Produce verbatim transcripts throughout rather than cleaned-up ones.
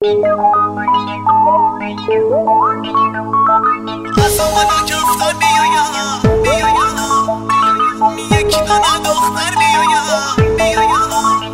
آسمانا کفتار میایم میایم یک دانه دختر میایم میایم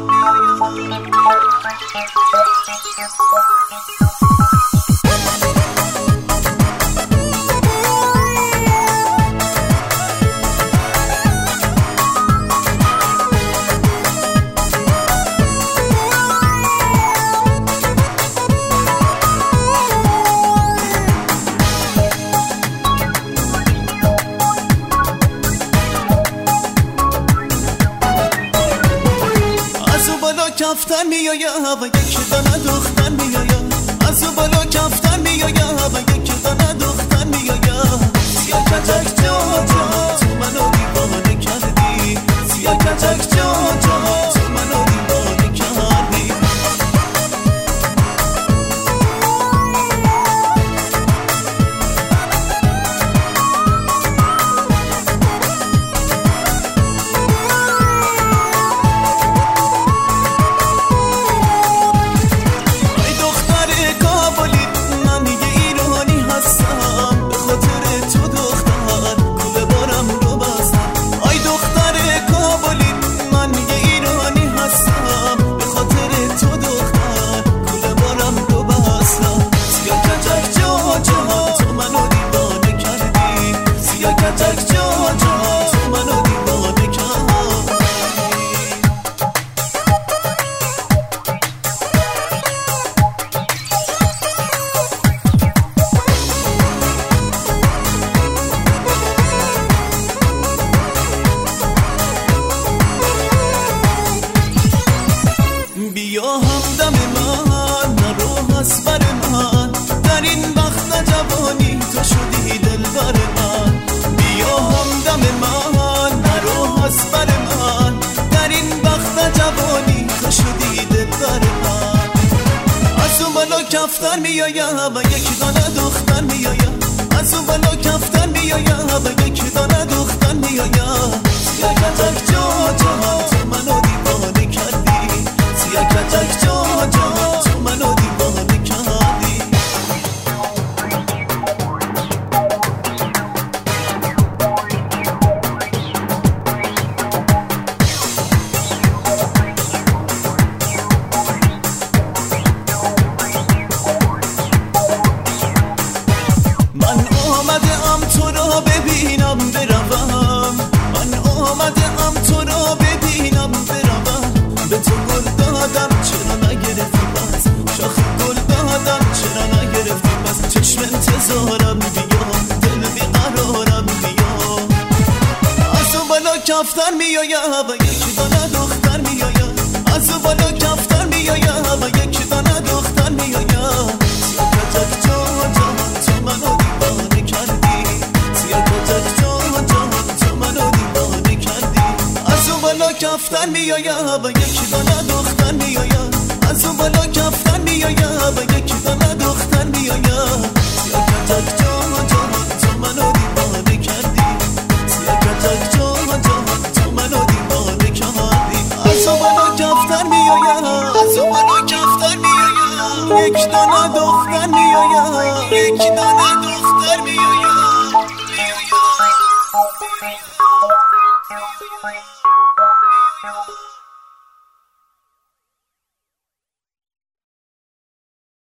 کفتن میایم و یک دانه دختر میایم از اون بالا کفتن میایم و یک دانه دختر میایم سیاه کتک جا جا تو منو دیوانه کردی سیاه کتک جا جا تو منو دیوانه کردی بیا همدم من نرو از بر من در این وقت جوانی تو شدی دلبر من بیا همدم من نرو از بر من در این وقت جوانی تو شدی دلبر من از اون بالا کفتر میایم و یک دانه دختر میایم از اون بالا کفتر میایم و یک دانه دختر میایم سیاه کتک جا جا تو منو دیوانه کردی سیاه کتک جا جا تو منو دیوانه کردی من آمدم تو را ببینم بروم من آمدم تو را ببینم بروم به تو گل دادم چرا نگرفتی بس شاخ گل دادم چرا نگرفتی بس چشم انتظارم بیا دل بیقرارم بیا از اون بالا کفتر میایم و یک دانه دختر میایم از اون بالا کفتر میایم و یک دانه دختر میایم سیاه کتک جا جا تو منو دیوانه کردی سیاه کتک جا جا تو منو دیوانه کردی از اون بالا کفتر میایم و یک دانه دختر میایم از اون بالا کفتر میایم و یک دانه دختر میایم سیاه کتک جا جا تو منو دیوانه کردی سیاه کتک جا جا تو منو دیوانه کردی از اون بالا کفتر میایم از اون بالا کفتر میایم یک دانه دختر میایم یک دانه